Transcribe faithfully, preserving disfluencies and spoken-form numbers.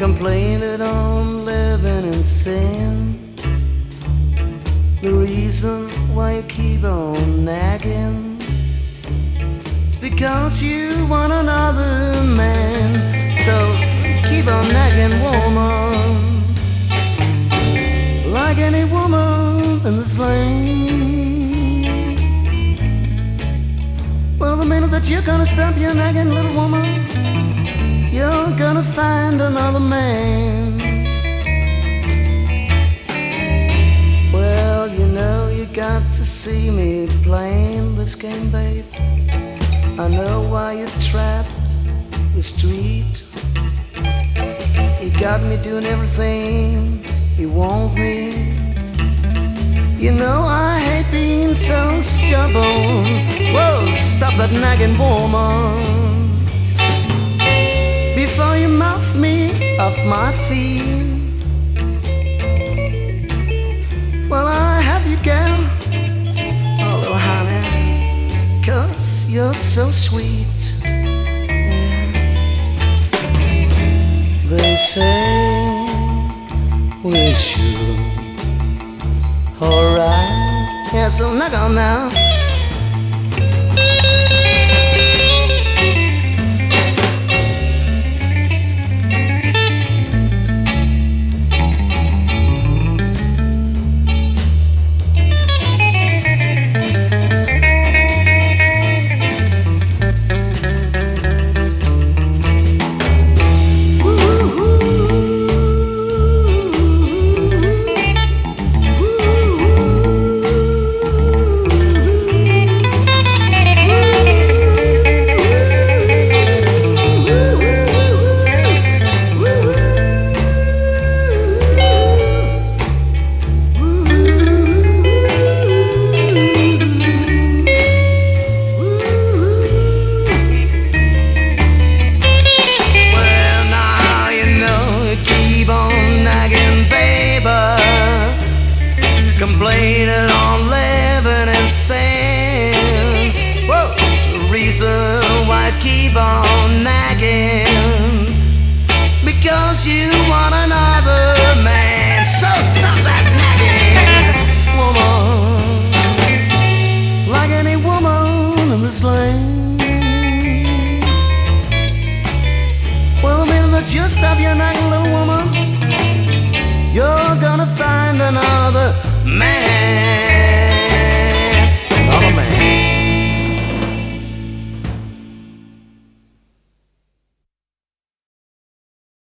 complaining on living in sin. The reason why you keep on nagging is because you want another man. So keep on nagging, woman, like any woman in this land. Well, the minute that you're gonna stop your nagging, little woman, you're gonna find another man. Well, you know you got to see me playing this game, babe. I know why you're trapped in the street. You got me doing everything you want me. You know I hate being so stubborn. Whoa, stop that nagging, woman, before you mouth me off my feet. Well, I have you, girl, oh little honey, 'cause you're so sweet. Yeah. They say we should, alright, yeah, so knock on now. Complaining on living in sin. Whoa, the reason why I keep on nagging, because you want another man. So stop that